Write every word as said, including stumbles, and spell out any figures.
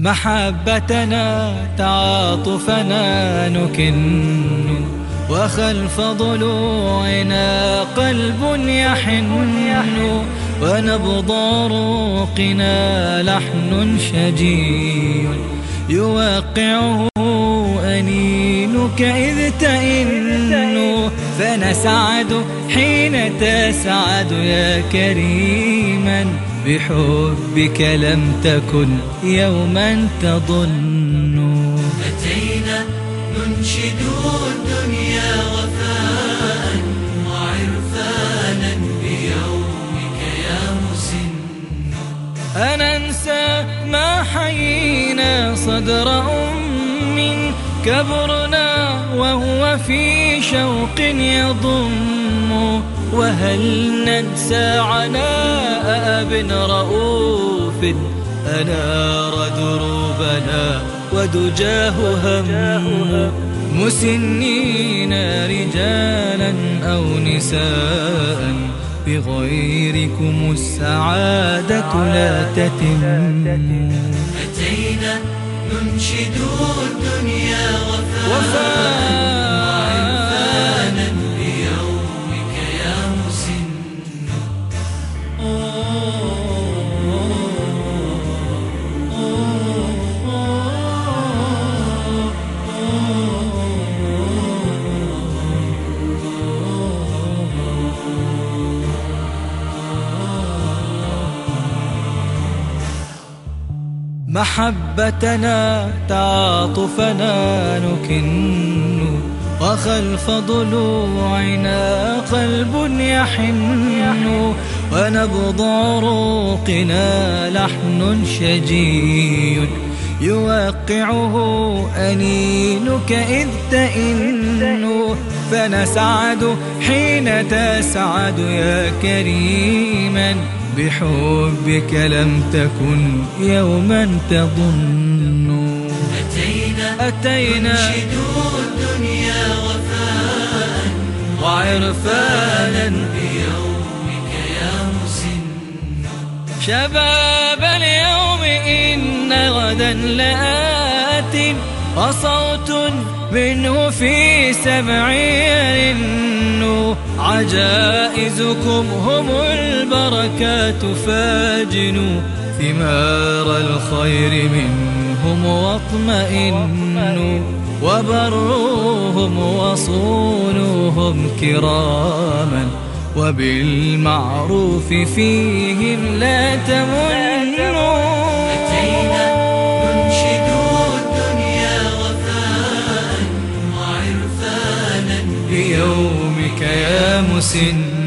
محبتنا تعاطفنا نكن، وخلف ضلوعنا قلب يحن، ونبض عروقنا لحن شجي يوقعه أنينك إذ تئن، فنسعد حين تسعد يا كريما، بحبك لم تكن يوما تظن. أتينا ننشد الدنيا وفاء وعرفانا بيومك يا مسن. أننسى ما حيينا صدر أم كبرنا وهو في شوق يضم، وهل ننسى عناء أب رؤوف أنار دروبنا ودجاه هم، مسنين رجالا أو نساء، بغيركم السعادة لا تتم. أتينا ننشد الدنيا وفاء وعرفانا بيومك يا مسن. محبتنا تعاطفنا نكن، وخلف ضلوعنا قلب يحن، ونبض عروقنا لحن شجي يوقعه أنينك إذ تئن، فنسعد حين تسعد يا كريما، بحبك لم تكن يوما تظن. أتينا, أتينا ننشد الدنيا وفاء وعرفانا بيومك يا مسن. شباب اليوم إن غدا لآت، وصوت منه في سمع يرن، عجائزكم هم البركات فاجنوا، ثمار الخير منهم واطمئنوا، وبروهم وصونوهم كراما، وبالمعروف فيهم لا تمنوا. أتينا ننشد الدنيا وفاء وعرفانا بيومك يا مسن.